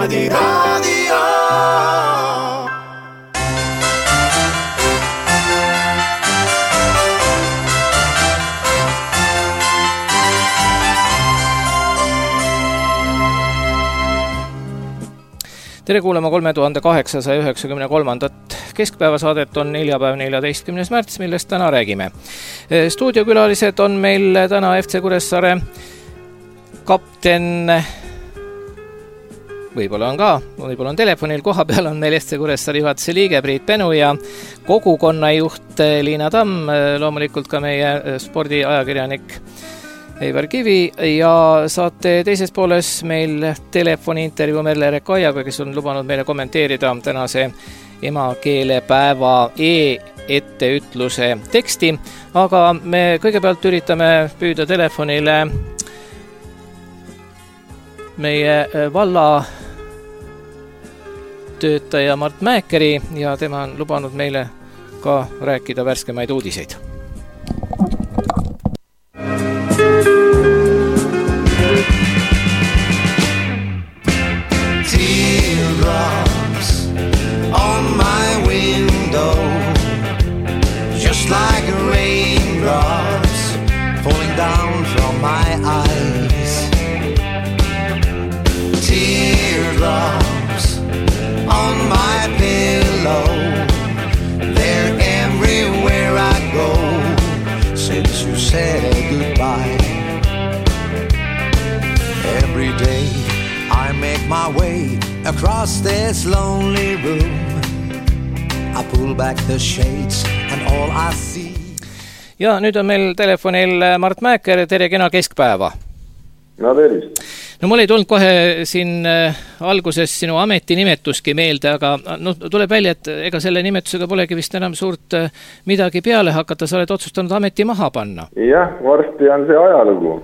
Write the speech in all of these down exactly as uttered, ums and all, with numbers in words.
Niimoodi raadio. Tere kuulema kolme tuhande kaheksasaja üheksakümne kolmandat keskpäevasaadet on neljapäev neljateistkümnes märts, millest täna räägime. Stuudiokülalised on meil täna F C Kuressaare kapten, võib-olla on ka, võib-olla on telefonil, koha peal on meil F C Kuressaare juhatuse liige Priit Penu ja kogukonnajuht Liina Tamm, loomulikult ka meie spordiajakirjanik Eivar Kivi ja saate teises pooles meil telefoni intervjuu Merle Rekajaga, kes on lubanud meile kommenteerida tänase emakeelepäeva e-etteütluse teksti, aga me kõigepealt üritame püüda telefonile meie valla töötaja Mart Mäekeri ja tema on lubanud meile ka rääkida värskemaid uudiseid. Like raindrops falling down from my eyes, teardrops on my pillow, they're everywhere I go since you said goodbye. Every day I make my way across this lonely room, I pull back the shades and all I see. Ja nüüd on meil telefonil Mart Mäeker, tere kena keskpäeva. No tervist. No mul ei tulnud kohe siin alguses sinu ametinimetuski meelde, aga no, tuleb välja, et ega selle nimetusega polegi vist enam suurt midagi peale hakata, sa oled otsustanud ameti maha panna. Jah, varsti on see ajalugu.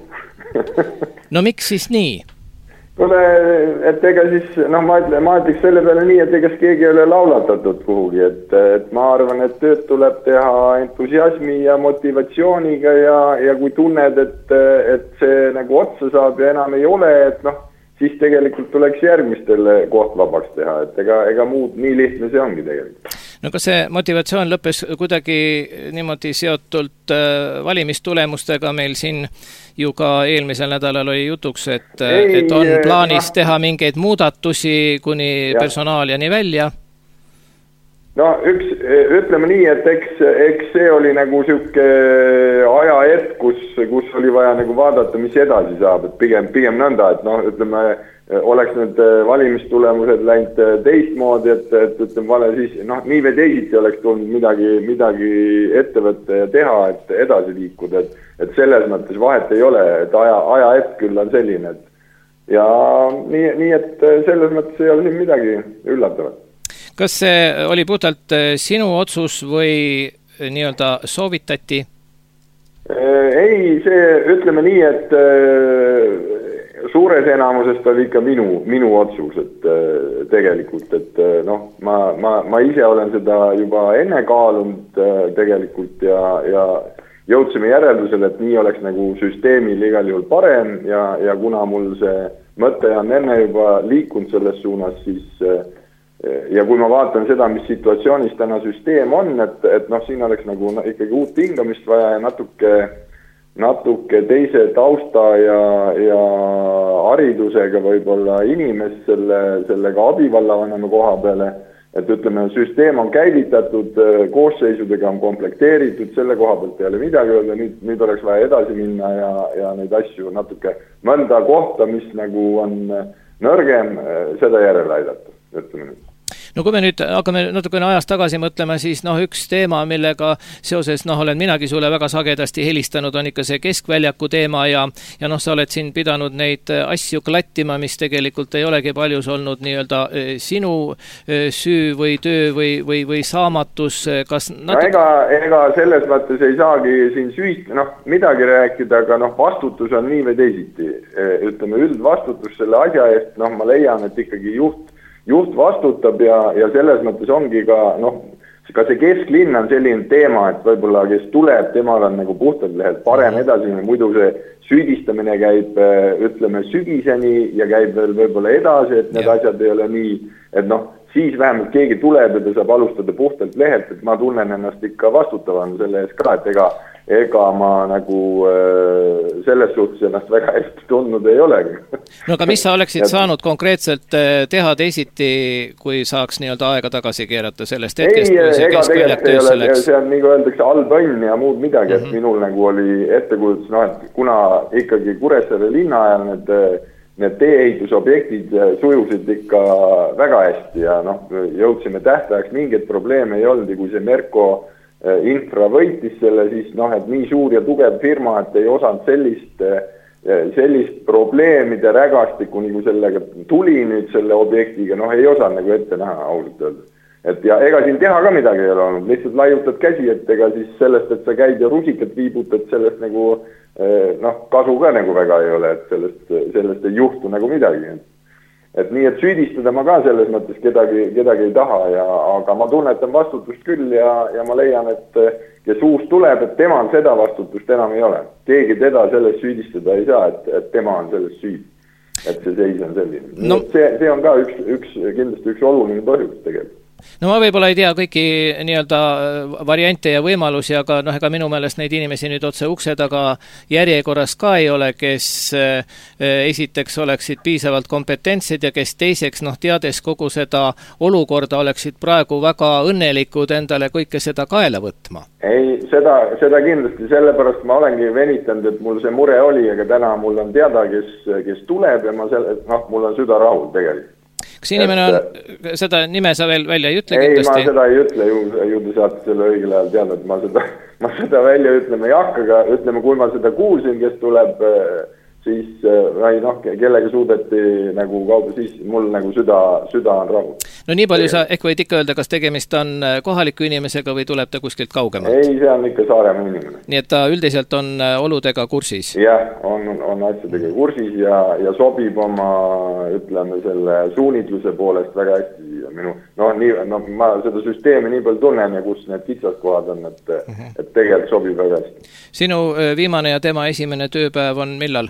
No miks siis nii? Kule, et ega siis, noh, ma ütleks, ma ütleks selle peale nii, et ega keegi ei ole laulatatud kuhugi, et, et ma arvan, et tööd tuleb teha entusiasmi ja motivatsiooniga ja, ja kui tunned, et, et see nagu otsa saab ja enam ei ole, et noh, siis tegelikult tuleks järgmistele koht vabaks teha, et ega, ega muud nii lihtne see ongi tegelikult. No kas see motivatsioon lõppes kuidagi niimoodi seotult valimistulemustega meil siin ju ka eelmisel nädalal oli jutuks, et, ei, et on plaanis no, teha mingeid muudatusi kuni ja. Personaaliani välja? No üks, ütleme nii, et eks, eks see oli nagu siuke ajahetk, kus, kus oli vaja nagu vaadata, mis edasi saab, et pigem, pigem nõnda, et noh, ütleme, oleks need valimistulemused läinud teistmoodi, et, et ütleme, vale siis, noh, nii või teisiti oleks tulnud midagi, midagi ette võtta ja teha, et edasi liikuda, et, et selles mõttes vahet ei ole, et aja, aja hetk küll on selline, et ja nii, nii, et selles mõttes ei ole siin midagi üllatavat. Kas see oli puhtalt sinu otsus või nii-öelda soovitati? Ei, see ütleme nii, et suures enamusest oli ikka minu, minu otsus, et tegelikult, et noh, ma, ma, ma ise olen seda juba enne kaalunud tegelikult ja, ja jõudsime järeldusele, et nii oleks nagu süsteemil igal juhul parem ja, ja kuna mul see mõte on enne juba liikunud selles suunas, siis ja kui ma vaatan seda, mis situatsioonis täna süsteem on, et, et noh, siin oleks nagu ikkagi uut hingamist vaja ja natuke natuke teise tausta ja, ja haridusega võib-olla inimest selle, sellega abivallavanema koha peale, et ütleme, süsteem on käivitatud, koosseisudega on komplekteeritud, selle koha pealt ei ole midagi öelda, nüüd, nüüd oleks vaja edasi minna ja, ja neid asju natuke mõnda kohta, mis nagu on nõrgem, seda järele aidata, ütleme nüüd. No kui me nüüd hakkame natukene ajas tagasi mõtlema, siis noh, üks teema, millega seoses noh, olen minagi sulle väga sagedasti helistanud, on ikka see keskväljaku teema ja, ja noh, sa oled siin pidanud neid asju klattima, mis tegelikult ei olegi paljus olnud nii-öelda sinu süü või töö või, või, või saamatus. Kas natuke... no ega, ega selles mõttes ei saagi siin süüst, noh, midagi rääkida, aga noh, vastutus on nii või teisiti. Ütleme, üldvastutus selle asja eest, noh, ma leian, et ikkagi juht juht vastutab ja, ja selles mõttes ongi ka, noh, ka see kesklinn on selline teema, et võib-olla kes tuleb, temal on nagu puhtalt lehelt parem edasi, muidu see süüdistamine käib, ütleme, sügiseni ja käib veel võib-olla edasi, et need ja. asjad ei ole nii, et noh, siis vähemalt keegi tuleb ja ta saab alustada puhtalt lehelt, et ma tunnen ennast ikka vastutavan selle ees ka, et ega ega ma nagu äh, selles suhtes ennast väga hästi tundnud ei olegi. No aga mis sa oleksid ja... saanud konkreetselt teha teisiti, kui saaks nii-öelda aega tagasi keerata sellest hetkest? Ei, ega tegelikult ei ole, see on nagu öeldakse halb õnn ja muud midagi, et mm -hmm. minul nagu oli ettekujutus, no, et kuna ikkagi Kuressaare linna ajal need, need tee-ehitusobjektid sujusid ikka väga hästi ja noh, jõudsime tähtajaks, mingeid probleeme ei olnud ja kui see Merko infra võitis selle, siis noh, et nii suur ja tugev firma, et ei osanud sellist, sellist probleemide rägastikku, nagu sellega tuli nüüd selle objektiga, noh, ei osanud nagu ette näha, ausalt öelda. Et ja ega siin teha ka midagi ei ole olnud, lihtsalt laiutad käsi, et ega siis sellest, et sa käid ja rusikat viibutad, sellest nagu, noh, kasu ka nagu väga ei ole, et sellest, sellest ei juhtu nagu midagi. Et nii, et süüdistada ma ka selles mõttes kedagi, kedagi ei taha, ja, aga ma tunnetan vastutust küll ja, ja ma leian, et kes uus tuleb, et temal seda vastutust enam ei ole. Keegi teda sellest süüdistada ei saa, et, et tema on sellest süüd. Et see seis on selline. No. See, see on ka üks, üks, kindlasti üks oluline põhjus tegelikult. No ma võib-olla ei tea kõiki nii-öelda variante ja võimalusi, aga noh, ega minu meelest neid inimesi nüüd otse ukse taga järjekorras ka ei ole, kes esiteks oleksid piisavalt kompetentsed ja kes teiseks, noh, teades kogu seda olukorda oleksid praegu väga õnnelikud endale kõike seda kaela võtma. Ei, seda, seda kindlasti, sellepärast ma olengi venitanud, et mul see mure oli, aga täna mul on teada, kes, kes tuleb ja ma selle, noh, mul on süda rahul tegelikult. Kas inimene on, seda nime sa veel välja ei ütle ei, kindlasti? Ei, ma seda ei ütle, ju, ju te saate selle õigel ajal teada, et ma seda, ma seda välja ütlema ei hakka, aga ütleme, kui ma seda kuulsin, kes tuleb, siis või noh, kellega suudeti nagu kaudu, siis mul nagu süda, süda on rahul. No nii palju sa ehk võid ikka öelda, kas tegemist on kohaliku inimesega või tuleb ta kuskilt kaugemalt? Ei, see on ikka Saaremaa inimene. Nii et ta üldiselt on oludega kursis? Jah, on, on asjadega kursis ja, ja sobib oma, ütleme, selle suunitluse poolest väga hästi ja minu, noh, nii, no, ma seda süsteemi nii palju tunnen ja kus need kitsaskohad on, et, uh -huh. et tegelikult sobib väga hästi. Sinu viimane ja tema esimene tööpäev on millal?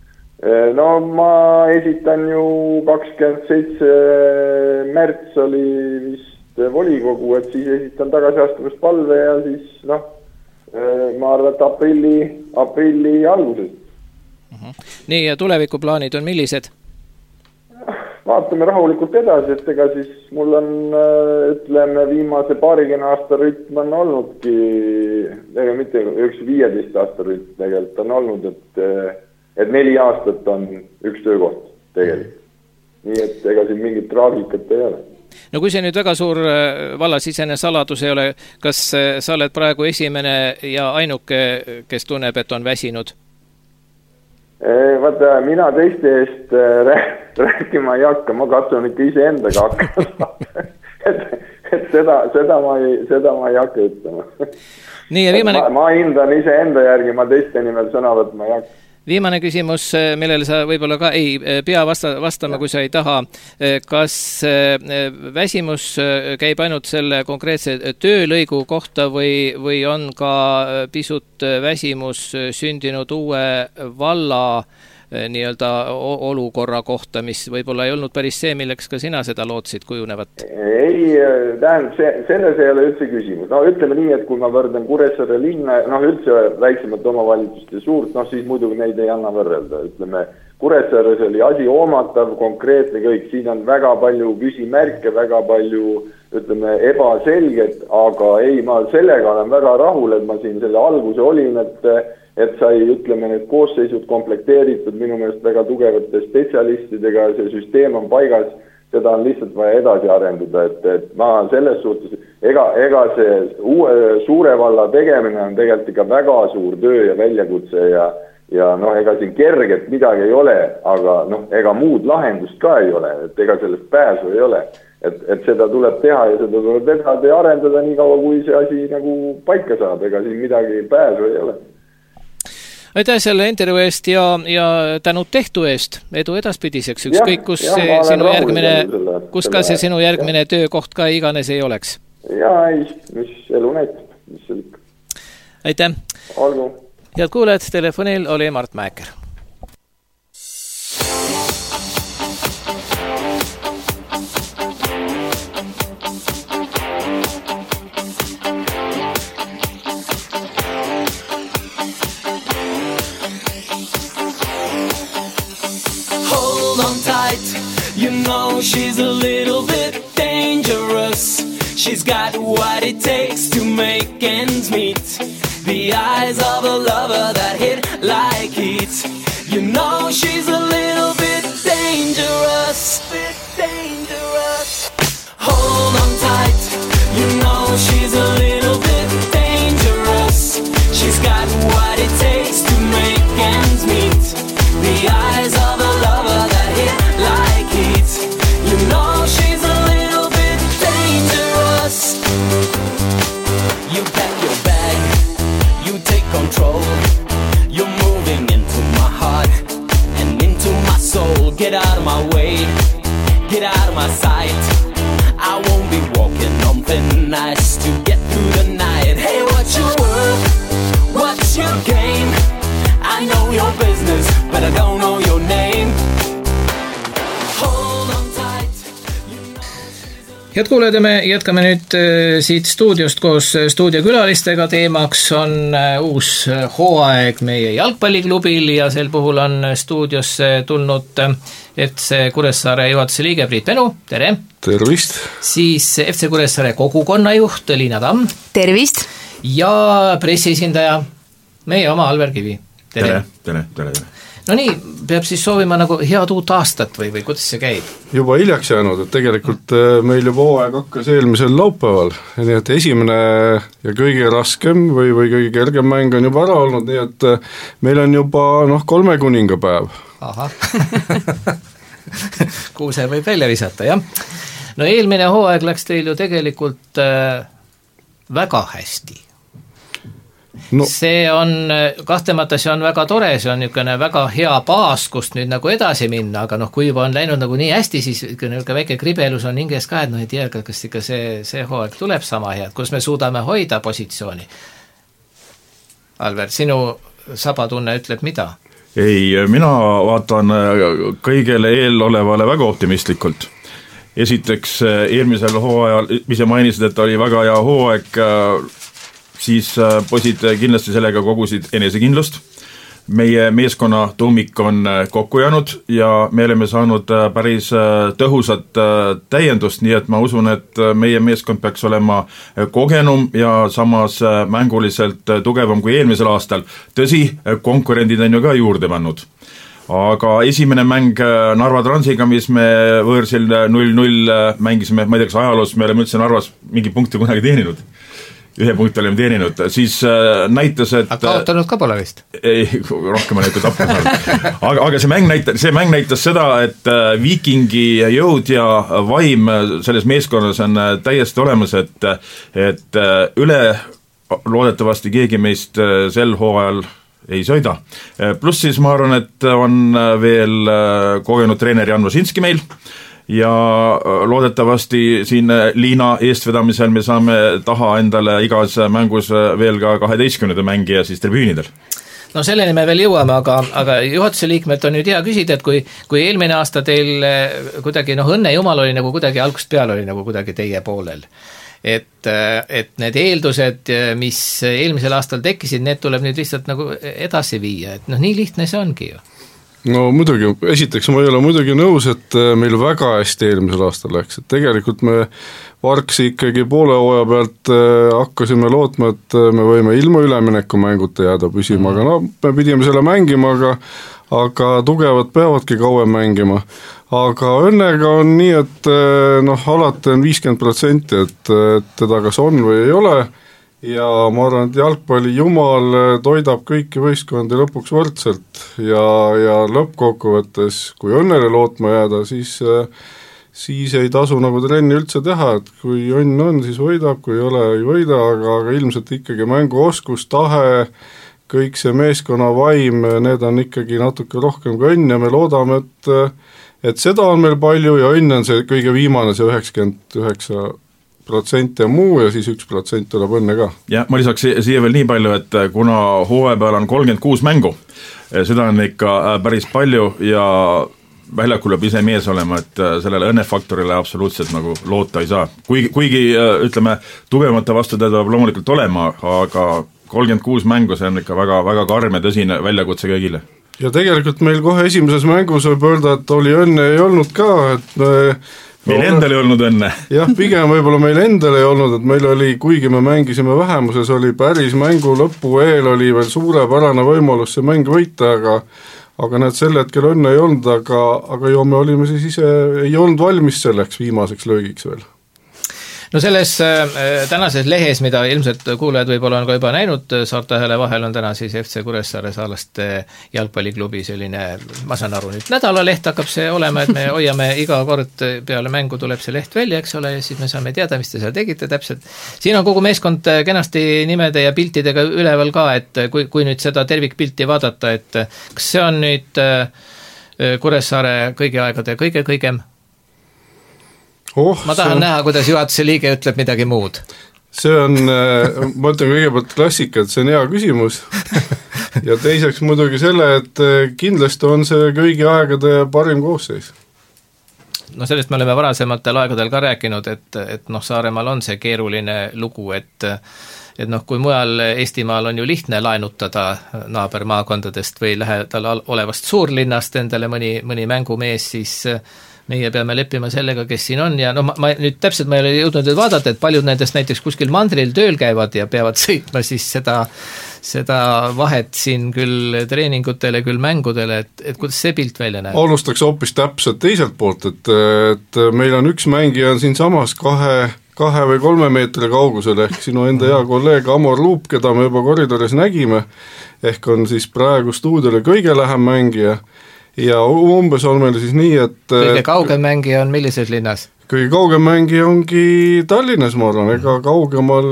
No ma esitan ju kakskümmend seitse märts oli vist volikogu, et siis esitan tagasiastumispalve ja siis noh, ma arvan, et aprilli, aprilli alguses. Uh-huh. Nii, ja tulevikuplaanid on millised? Vaatame rahulikult edasi, et ega siis mul on, ütleme, viimase paarikümne aasta rütm on olnudki, ega mitte üks viieteist aasta rütm tegelikult on olnud, et et neli aastat on üks töökoht tegelikult. Nii et ega siin mingit traagikat ei ole. No kui see nüüd väga suur vallasisene saladus ei ole, kas sa oled praegu esimene ja ainuke, kes tunneb, et on väsinud? Vaata, mina teiste eest rääkima ei hakka, ma katsun ikka ise endaga hakkama. et, et seda, seda, ma ei, seda ma ei hakka ütlema. Nii, ja viimane... ma, ma hindan ise enda järgi, ma teiste nimel sõna võtma ei hakka. Viimane küsimus, millele sa võib-olla ka ei pea vasta, vastama, kui sa ei taha. Kas väsimus käib ainult selle konkreetse töölõigu kohta või, või on ka pisut väsimus sündinud uue valla nii-öelda olukorra kohta, mis võib-olla ei olnud päris see, milleks ka sina seda lootsid kujunevat? Ei, tähendab, see, selles ei ole üldse küsimus. No ütleme nii, et kui ma võrdan Kuressaare linna, noh üldse väiksemat omavalitsust ja suurt, noh siis muidugi neid ei anna võrrelda. Ütleme, Kuressaares oli asi oomatav, konkreetne kõik, siin on väga palju küsimärke, väga palju, ütleme, ebaselget, aga ei, ma sellega olen väga rahul, et ma siin selle alguse olin, et et sai, ütleme, need koosseisud komplekteeritud minu meelest väga tugevate spetsialistidega, see süsteem on paigas, seda on lihtsalt vaja edasi arendada, et, et ma selles suhtes, ega, ega see uue, suure valla tegemine on tegelikult ikka väga suur töö ja väljakutse ja, ja noh, ega siin kerget midagi ei ole, aga noh, ega muud lahendust ka ei ole, et ega sellest pääsu ei ole. Et, et seda tuleb teha ja seda tuleb edasi ja arendada nii kaua, kui see asi nagu paika saab, ega siin midagi pääsu ei ole. Aitäh selle intervjuu eest ja, ja tänud tehtu eest, edu edaspidiseks, ükskõik kus, ja, see sinu järgmine, kus ka see sinu järgmine ja. töökoht ka iganes ei oleks. jaa, ei, mis elu näitab, mis seal ikka. Aitäh! Olgu! Head kuuled, telefonil oli Mart Mäeker. Hold on tight, you know she's a little bit dangerous. She's got what it takes to make ends meet. The eyes of a lover that hit like heat. You know she's a little bit dangerous. Bit dangerous. Hold on tight. You know she's a little bit dangerous. She's got what it takes to make ends meet. The eyes of a lover that hit like heat. You know she's a little bit dangerous. You pack your bag, you take control. You're moving into my heart and into my soul. Get out of my way, get out of my sight. I won't be walking on thin ice to get through the night. Hey, what's your word? What's your game? I know your business, but I don't know your name. Hold on tight. Head kuulajad, me jätkame nüüd siit stuudiost koos stuudiokülalistega. Teemaks on uus hooaeg meie jalgpalliklubil ja sel puhul on stuudiosse tulnud F C Kuressaare juhatuse liige Priit Penu, tere! Tervist! Siis F C Kuressaare kogukonnajuht Liina Tamm. Tervist! Ja pressiesindaja meie oma Alver Kivi. Tere, tere, tere, tere. No nii, peab siis soovima nagu head uut aastat või, või kuidas see käib? Juba hiljaks jäänud, et tegelikult meil juba hooaeg hakkas eelmisel laupäeval, nii et esimene ja kõige raskem või, või kõige kergem mäng on juba ära olnud, nii et meil on juba noh, kolme kuningapäev. Ahah, kuuse võib välja visata, jah. No eelmine hooaeg läks teil ju tegelikult äh, väga hästi. No. See on, kahtemata see on väga tore, see on niisugune väga hea baas, kust nüüd nagu edasi minna, aga noh, kui juba on läinud nagu nii hästi, siis niisugune väike kribelus on hinges ka, et noh, ei tea, kas ikka see, see hooaeg tuleb sama head, kus me suudame hoida positsiooni. Alver, sinu sabatunne ütleb mida? Ei, mina vaatan kõigele eelolevale väga optimistlikult. Esiteks, eelmisel hooajal, mis mainisid, et oli väga hea hooaeg, siis poisid kindlasti sellega kogusid enesekindlust. Meie meeskonna tuumik on kokku jäänud ja me oleme saanud päris tõhusat täiendust, nii et ma usun, et meie meeskond peaks olema kogenum ja samas mänguliselt tugevam kui eelmisel aastal. Tõsi, konkurendid on ju ka juurde pannud. Aga esimene mäng Narva Transiga, mis me võõrsil null null mängisime, ma ei tea, kas ajaloos me oleme üldse Narvas mingi punkti kunagi teeninud. Ühe punkti oleme teeninud, siis näitas, et... Aga kaotanud ka pole vist? Ei, rohkem on näitud tappu saanud. Aga, aga see, mäng näitas, see mäng näitas seda, et Viikingi jõud ja vaim selles meeskonnas on täiesti olemas, et, et üle loodetavasti keegi meist sel hooajal ei sõida. Pluss siis ma arvan, et on veel kogenud treener Jan Vosinski meil, ja loodetavasti siin Liina eestvedamisel me saame taha endale igas mängus veel ka kaheteistkümnenda mängija siis tribüünidel. No selleni me veel jõuame, aga, aga juhatuse liikmed on nüüd hea küsida, et kui, kui eelmine aasta teil kuidagi, noh õnne jumal oli nagu kuidagi algust peal oli nagu kuidagi teie poolel. Et, et need eeldused, mis eelmisel aastal tekkisid, need tuleb nüüd lihtsalt nagu edasi viia, et noh, nii lihtne see ongi ju. No muidugi, esiteks ma ei ole muidugi nõus, et meil väga hästi eelmisel aastal läks, et tegelikult me varksi ikkagi poole hooaja pealt hakkasime lootma, et me võime ilma ülemineku mänguta jääda püsima, aga no me pidime selle mängima, aga, aga tugevad peavadki kauem mängima. Aga õnnega on nii, et noh, alati on viiskümmend protsenti, et, et teda kas on või ei ole, ja ma arvan, et jalgpalli jumal toidab kõiki võistkondi lõpuks võrdselt ja, ja lõppkokkuvõttes, kui õnnele lootma jääda, siis, siis ei tasu nagu trenni üldse teha, et kui õnn on, siis võidab, kui ei ole, ei võida, aga, aga ilmselt ikkagi mänguoskus, tahe, kõik see meeskonna vaim, need on ikkagi natuke rohkem kui õnn ja me loodame, et, et seda on meil palju ja õnn on see kõige viimane, see üheksakümmend üheksa protsent ja muu ja siis üks protsent tuleb õnne ka. Ja ma lisaks siia veel nii palju, et kuna hooaja peal on kolmkümmend kuus mängu, seda on ikka päris palju ja väljakul peab ise mees olema, et sellele õnnefaktorile absoluutselt nagu loota ei saa. Kuigi, kuigi ütleme, tugevamate vastu ta peab loomulikult olema, aga kolmkümmend kuus mängu, see on ikka väga, väga karm ja tõsine väljakutse kõigile. Ja tegelikult meil kohe esimeses mängus võib öelda, et oli õnne ei olnud ka, et me meil endal ei olnud õnne. Jah, pigem võib-olla meil endal ei olnud, et meil oli, kuigi me mängisime vähemuses, oli päris mängu lõpu eel oli veel suurepärane võimalus see mäng võita, aga aga need sel hetkel õnne ei olnud, aga, aga ju me olime siis ise, ei olnud valmis selleks viimaseks löögiks veel. No selles äh, tänases lehes, mida ilmselt kuulajad võib-olla on ka juba näinud, Saarte Hääle vahel on täna siis F C Kuressaare Saalaste jalgpalliklubi selline, ma saan aru, nüüd nädalaleht hakkab see olema, et me hoiame iga kord peale mängu tuleb see leht välja, eks ole, ja siis me saame teada, mis te seal tegite täpselt. Siin on kogu meeskond kenasti nimede ja piltidega üleval ka, et kui, kui nüüd seda tervikpilti vaadata, et kas see on nüüd Kuressaare kõigi aegade kõige-kõigem? Oh, ma tahan on... näha, kuidas juhatuse liige ütleb midagi muud. See on, ma ütlen kõigepealt klassika, et see on hea küsimus ja teiseks muidugi selle, et kindlasti on see kõigi aegade parim koosseis. No sellest me oleme varasematel aegadel ka rääkinud, et, et noh, Saaremaal on see keeruline lugu, et et noh, kui mujal Eestimaal on ju lihtne laenutada naabermaakondadest või lähedal olevast suurlinnast endale mõni, mõni mängumees, siis meie peame leppima sellega, kes siin on ja no ma, ma nüüd täpselt ma ei ole jõudnud vaadata, et paljud nendest näiteks kuskil mandril tööl käivad ja peavad sõitma siis seda, seda vahet siin küll treeningutele, küll mängudele, et, et kuidas see pilt välja näeb? Alustaks hoopis täpselt teiselt poolt, et, et meil on üks mängija on siin samas kahe, kahe või kolme meetri kaugusel ehk sinu enda hea kolleeg Amor Luup, keda me juba koridoris nägime, ehk on siis praegu stuudiole kõige lähem mängija ja umbes on meil siis nii, et kõige kaugem mängija on millises linnas? Kõige kaugem mängija ongi Tallinnas, ma arvan, ega kaugemal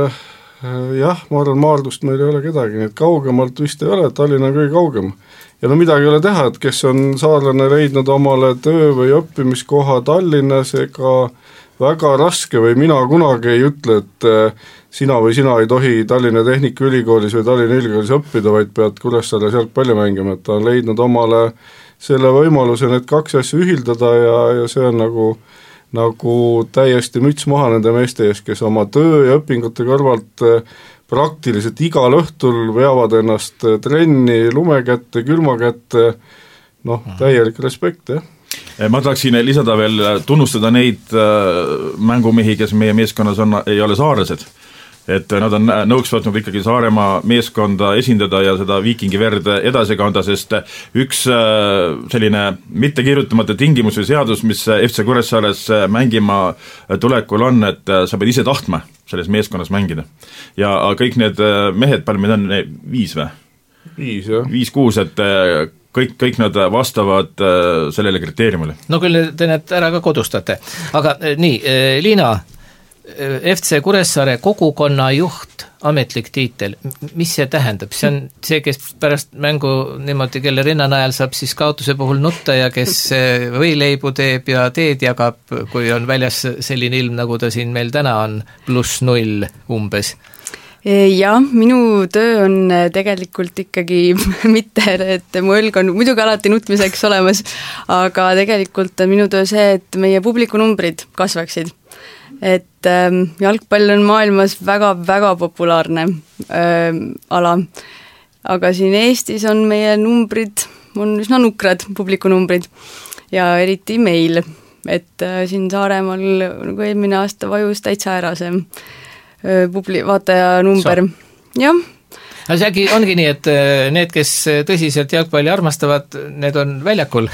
jah, ma arvan, Maardust meil ei ole kedagi, nii et kaugemalt vist ei ole, Tallinna on kõige kaugem. Ja no midagi ei ole teha, et kes on saarlane leidnud omale töö või õppimiskoha Tallinnas, ega väga raske või mina kunagi ei ütle, et sina või sina ei tohi Tallinna Tehnikaülikoolis või Tallinna Ülikoolis õppida, vaid pead Kuressaare sealt palju mängima, et ta on leidnud omale selle võimaluse need kaks asja ühildada ja, ja see on nagu, nagu täiesti müts maha nende meeste ees, kes oma töö ja õpingute kõrvalt praktiliselt igal õhtul veavad ennast trenni lume kätte, külma kätte, noh, täielik respekt, jah. Ma tahaksin lisada veel tunnustada neid mängumehi, kes meie meeskonnas on, ei ole saarlased. Et nad on nõuks võtnud ikkagi Saaremaa meeskonda esindada ja seda viikingi verd edasi kanda, sest üks selline mitte kirjutamata tingimus või seadus, mis F C Kuressaares mängima tulekul on, et sa pead ise tahtma selles meeskonnas mängida. Ja kõik need mehed, palju meil on viis või? Viis, jah. Viis-kuus, et kõik, kõik nad vastavad sellele kriteeriumile. No küll te need ära ka kodustate. Aga nii, Liina, F C Kuressaare kogukonna juht, ametlik tiitel, mis see tähendab? See on see, kes pärast mängu niimoodi, kelle rinnanajal saab siis kaotuse puhul nutta ja kes võileibu teeb ja teed jagab, kui on väljas selline ilm, nagu ta siin meil täna on, pluss null umbes. Jah, minu töö on tegelikult ikkagi mitte, et mu õlg on muidugi alati nutmiseks olemas, aga tegelikult on minu töö see, et meie publikunumbrid kasvaksid. Et ähm, jalgpall on maailmas väga-väga populaarne ähm, ala, aga siin Eestis on meie numbrid, on üsna nukrad publikunumbrid ja eriti meil, et äh, siin Saaremaal nagu eelmine aasta vajus täitsa ära see äh, publi-, vaataja number, jah. Aga see äkki ongi nii, et need, kes tõsiselt jalgpalli armastavad, need on väljakul?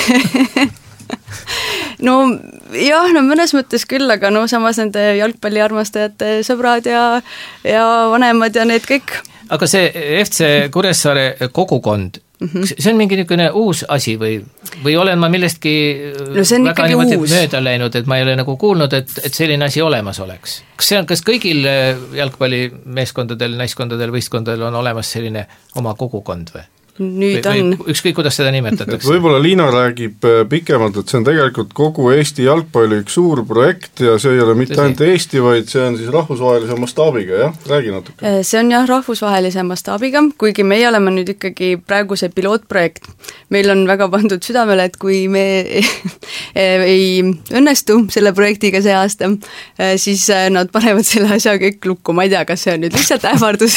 No jah, no mõnes mõttes küll, aga no samas nende jalgpalli armastajate sõbrad ja, ja vanemad ja need kõik. Aga see F C Kuressaare kogukond, mm-hmm. see on mingi niisugune uus asi või, või olen ma millestki no väga niimoodi mööda läinud, et ma ei ole nagu kuulnud, et, et selline asi olemas oleks? Kas see on, kas kõigil jalgpallimeeskondadel, naiskondadel, võistkondadel on olemas selline oma kogukond või? nüüd või, on. Ükskõik, kuidas seda nimetatakse. Võib-olla Liina räägib pikemalt, et see on tegelikult kogu Eesti jalgpalli üks suur projekt ja see ei ole mitte ainult Eesti, vaid see on siis rahvusvahelise mastaabiga, jah? Räägi natuke. See on jah rahvusvahelise mastaabiga, kuigi meie oleme nüüd ikkagi praegu see pilootprojekt. Meil on väga pandud südamele, et kui me ei õnnestu selle projektiga see aasta, siis nad panevad selle asja kõik lukku, ma ei tea, kas see on nüüd lihtsalt ähvardus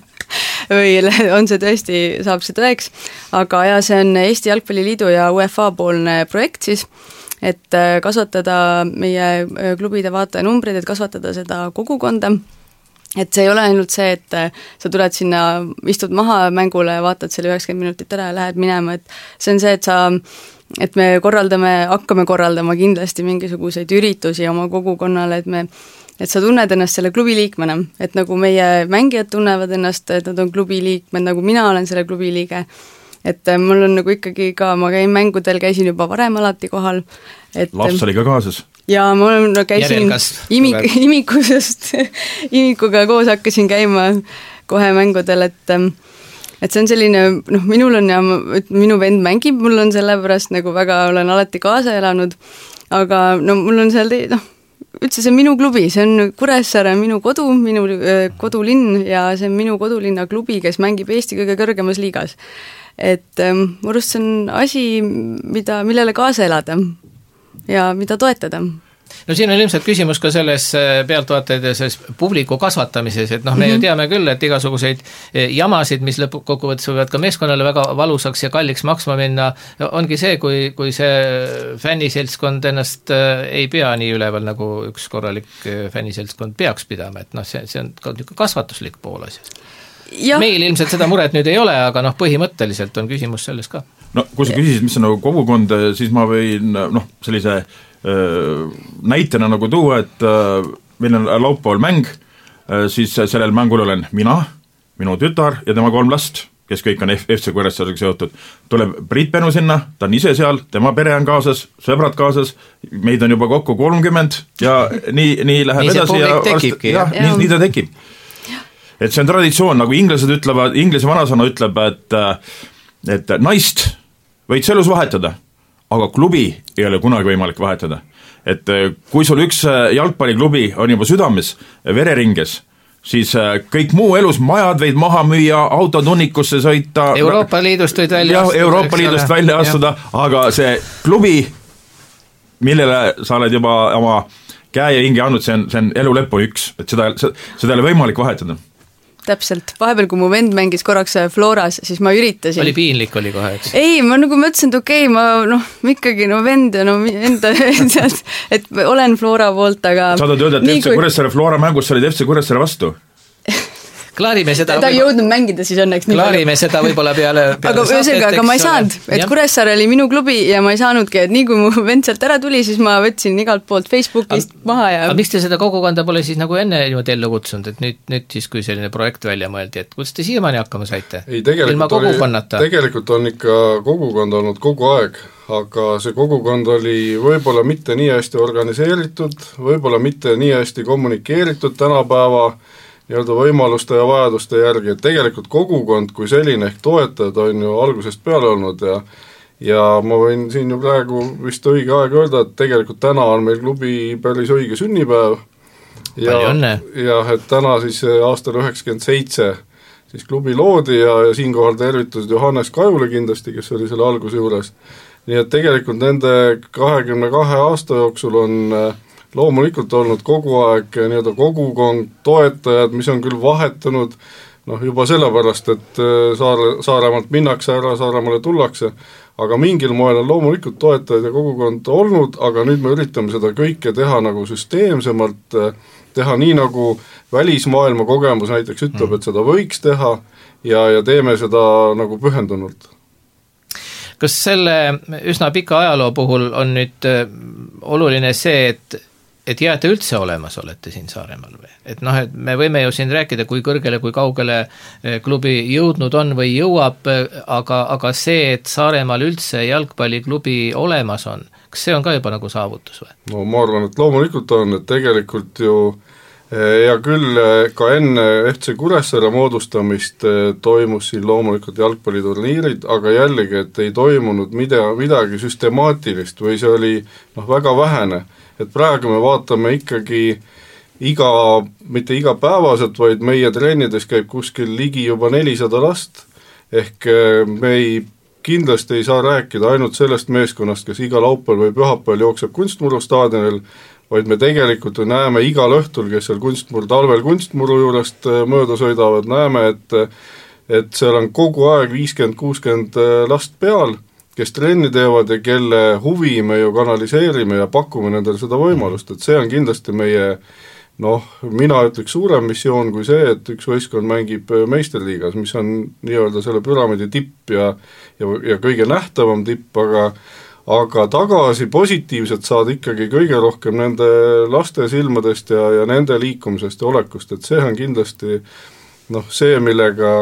või on see tõesti, saab see tõeks, aga ja see on Eesti Jalgpalliliidu ja U E F A poolne projekt siis, et kasvatada meie klubide vaatajanumbrid, et kasvatada seda kogukonda, et see ei ole ainult see, et sa tuled sinna, istud maha mängule, vaatad selle üheksakümmend minutit ära ja lähed minema, et see on see, et sa et me korraldame, hakkame korraldama kindlasti mingisuguseid üritusi oma kogukonnale, et me et sa tunned ennast selle klubi liikmena, et nagu meie mängijad tunnevad ennast, et nad on klubi liikmed, nagu mina olen selle klubi liige, et mul on nagu ikkagi ka, ma käin mängudel, käisin juba varem alati kohal. Et, laps oli ka kaasas? Jaa, ma no, käisin imik, imikusest, imikuga koos hakkasin käima kohe mängudel, et et see on selline, noh, minul on ja minu vend mängib, mul on sellepärast nagu väga, olen alati kaasa elanud, aga no mul on seal, noh, üldse see on minu klubi, see on Kuressaare minu kodu, minu kodulinn ja see on minu kodulinna klubi, kes mängib Eesti kõige kõrgemas liigas. Et ähm, murust see on asi, mida, millele kaasa elada ja mida toetada. No siin on ilmselt küsimus ka selles pealtvaatajad ja selles publiku kasvatamises, et noh, me mm -hmm. ju teame küll, et igasuguseid jamasid, mis lõpukokkuvõttes võivad ka meeskonnale väga valusaks ja kalliks maksma minna, ongi see, kui, kui see fänniseltskond ennast ei pea nii üleval, nagu üks korralik fänniseltskond peaks pidama, et noh, see, see on ka kasvatuslik pool asjas. Ja. Meil ilmselt seda muret nüüd ei ole, aga noh, põhimõtteliselt on küsimus selles ka. No kui sa küsisid, mis on nagu kogukond, siis ma võin noh, sellise näitena nagu tuua, et meil on laupäeval mäng, siis sellel mängul olen mina, minu tütar ja tema kolm last, kes kõik on F C Kuressaarega seotud. Tuleb Priit Penu sinna, ta on ise seal, tema pere on kaasas, sõbrad kaasas, meid on juba kokku kolmkümmend ja nii, nii läheb nii edasi ja, tekibki, ja, ja. Nii, nii ta tekib. Et see on traditsioon, nagu inglased ütlevad, inglise vanasõna ütleb, et, et naist võid selus vahetada, aga klubi ei ole kunagi võimalik vahetada. Et kui sul üks jalgpalliklubi on juba südames, vereringes, siis kõik muu elus, majad võid maha müüa, autod unnikusse sõita. Euroopa Liidust võid välja jah, astuda. Euroopa Liidust välja astuda, aga see klubi, millele sa oled juba oma käe ja hinge andnud, see on, see on elu lõpu üks, et seda, seda ei ole võimalik vahetada. Täpselt, vahepeal kui mu vend mängis korraks Floras, siis ma üritasin. Oli piinlik oli kohe, eks? Ei, ma nagu mõtlesin, et okei, okay, ma noh, ikkagi no vend ja no enda, et olen Flora poolt, aga saadad öelda, et F C Kuressaare Flora mängus sa olid F C Kuressaare vastu? Klaarime seda ta ei jõudnud mängida siis õnneks klaarime seda võib-olla peale, peale aga ühesõnaga, aga ma ei saanud, et Kuressaare oli minu klubi ja ma ei saanudki, et nii kui mu vend sealt ära tuli, siis ma võtsin igalt poolt Facebookist aga, maha ja aga miks te seda kogukonda pole siis nagu enne niimoodi ellu kutsunud, et nüüd, nüüd siis kui selline projekt välja mõeldi, et kuidas te siiamaani hakkama saite? Ei, tegelikult, oli, tegelikult on ikka kogukond olnud kogu aeg, aga see kogukond oli võib-olla mitte nii hästi organiseeritud, võib-olla mitte nii hästi kommunikeeritud tänapäeva nii-öelda võimaluste ja vajaduste järgi, et tegelikult kogukond kui selline ehk toetajad on ju algusest peale olnud ja ja ma võin siin ju praegu vist õige aeg öelda, et tegelikult täna on meil klubi päris õige sünnipäev ja, ja et täna siis aastal üheksakümmend seitse siis klubi loodi ja, ja siinkohal tervitused Johannes Kajule kindlasti, kes oli selle alguse juures. Nii et tegelikult nende kahekümne kahe aasta jooksul on loomulikult olnud kogu aeg nii-öelda kogukond, toetajad, mis on küll vahetunud, noh juba sellepärast, et Saare, Saaremaalt minnakse ära, Saaremaale tullakse, aga mingil moel on loomulikult toetajad ja kogukond olnud, aga nüüd me üritame seda kõike teha nagu süsteemsemalt, teha nii nagu välismaailma kogemus näiteks ütleb, et seda võiks teha ja, ja teeme seda nagu pühendunult. Kas selle üsna pika ajaloo puhul on nüüd oluline see, et et jääte üldse olemas olete siin Saaremaal või? Et noh, et me võime ju siin rääkida, kui kõrgele, kui kaugele klubi jõudnud on või jõuab, aga, aga see, et Saaremaal üldse jalgpalliklubi olemas on, kas see on ka juba nagu saavutus või? No ma arvan, et loomulikult on, et tegelikult ju ja küll ka enne F C Kuressaare moodustamist toimus siin loomulikult jalgpalliturniirid, aga jällegi, et ei toimunud mida, midagi süstemaatilist või see oli noh, väga vähene, et praegu me vaatame ikkagi iga, mitte igapäevaselt, vaid meie trennides käib kuskil ligi juba nelisada last, ehk me ei, kindlasti ei saa rääkida ainult sellest meeskonnast, kes iga laupäeval või pühapäeval jookseb Kunstmuru staadionil, vaid me tegelikult näeme igal õhtul, kes seal kunstmuru, talvel kunstmuru juurest mööda sõidavad, näeme, et et seal on kogu aeg viiskümmend kuuskümmend last peal, kes trenni teevad ja kelle huvi me ju kanaliseerime ja pakume nendele seda võimalust, et see on kindlasti meie noh, mina ütleks suurem missioon kui see, et üks võistkond mängib meisterliigas, mis on nii-öelda selle püramiidi tipp ja, ja, ja kõige nähtavam tipp, aga aga tagasi positiivselt saada ikkagi kõige rohkem nende laste silmadest ja, ja nende liikumisest ja olekust, et see on kindlasti noh, see, millega,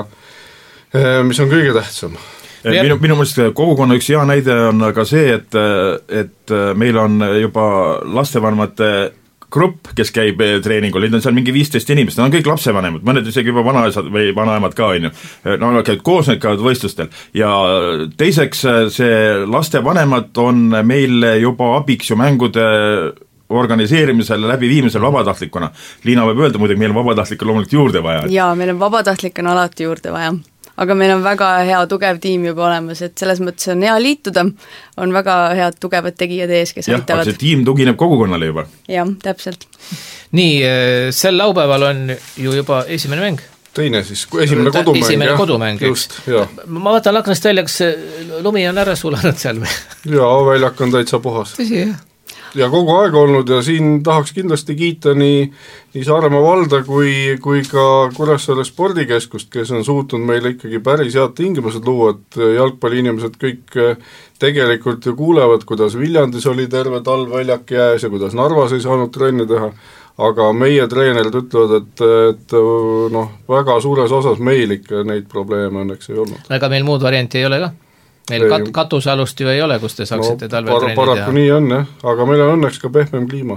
mis on kõige tähtsam. Minu, minu mõelest kogukonna üks hea näide on ka see, et, et meil on juba lastevanemate grupp, kes käib treeningul, neid on seal mingi viisteist inimest, nad on kõik lapsevanemad, mõned isegi juba vanaisad või vanaemad ka, on ju. No nad käivad koos, need käivad võistlustel. Ja teiseks, see lastevanemad on meil juba abiks ju mängude organiseerimisel, läbiviimisel vabatahtlikuna. Liina võib öelda, muidugi meil on vabatahtlikke loomulikult juurde vaja. Jaa, meil on vabatahtlikuna alati juurde vaja. Aga meil on väga hea tugev tiim juba olemas, et selles mõttes on hea liituda, on väga head tugevad tegijad ees, kes jah, aitavad. See tiim tugineb kogukonnale juba. Jah, täpselt. Nii, sel laupäeval on ju juba esimene mäng. Teine siis, esimene kodumäng. Esimene jah, kodumäng, just, jah. Ma vaatan aknast välja, kas lumi on ära sulanud seal või? Jaa, väljak on täitsa puhas. Tõsi, jah. Ja kogu aeg olnud ja siin tahaks kindlasti kiita nii, nii Saaremaa valda kui, kui ka Kuressaare spordikeskust, kes on suutnud meile ikkagi päris head tingimused luua, et jalgpalliinimesed kõik tegelikult ju kuulevad, kuidas Viljandis oli terve talv väljak jääs ja kuidas Narvas ei saanud trenni teha, aga meie treenerid ütlevad, et, et noh, väga suures osas meil ikka neid probleeme õnneks ei olnud. Aga meil muud varianti ei ole ka? Meil kat- katusalust ju ei ole, kus te saaksite no, talvel par- treeni teha. Paraku nii on, jah, aga meil on õnneks ka pehmem kliima.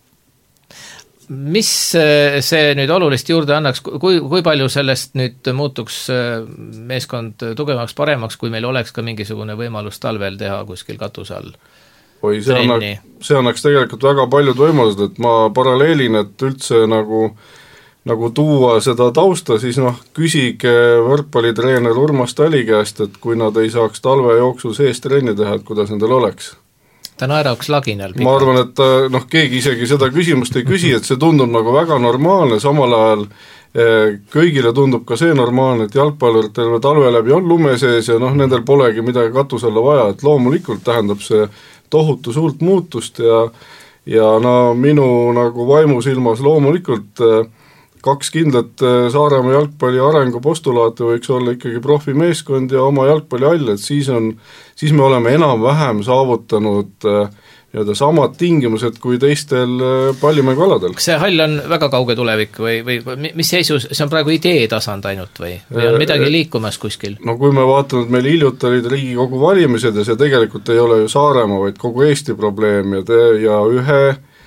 Mis see nüüd olulist juurde annaks, kui, kui palju sellest nüüd muutuks meeskond tugevamaks, paremaks, kui meil oleks ka mingisugune võimalus talvel teha kuskil katuse all? Või see annaks, see annaks tegelikult väga paljud võimalused, et ma paralleelin, et üldse nagu nagu tuua seda tausta, siis noh, küsige võrkpallitreener Urmas Tali käest, et kui nad ei saaks talve jooksul sees trenni teha, et kuidas nendel oleks. Ta naeraks laginal. Ma arvan, et noh, keegi isegi seda küsimust ei küsi, et see tundub nagu väga normaalne, samal ajal eh, kõigile tundub ka see normaalne, et jalgpallurid terve talve läbi on lume sees ja noh, nendel polegi midagi katus alla vaja, et loomulikult tähendab see tohutu suurt muutust ja, ja no minu nagu vaimusilmas loomulikult eh, kaks kindlat Saaremaa jalgpalli arengu postulaati võiks olla ikkagi profimeeskond ja oma jalgpallihall, et siis on, siis me oleme enam-vähem saavutanud nii-öelda samad tingimused kui teistel pallimängualadel. Kas see hall on väga kauge tulevik või, või mis seisus, see on praegu idee tasand ainult või, või on midagi liikumas kuskil? No kui me vaatame, et meil hiljuti olid Riigikogu valimised ja see tegelikult ei ole ju Saaremaa, vaid kogu Eesti probleem ja, te, ja ühe,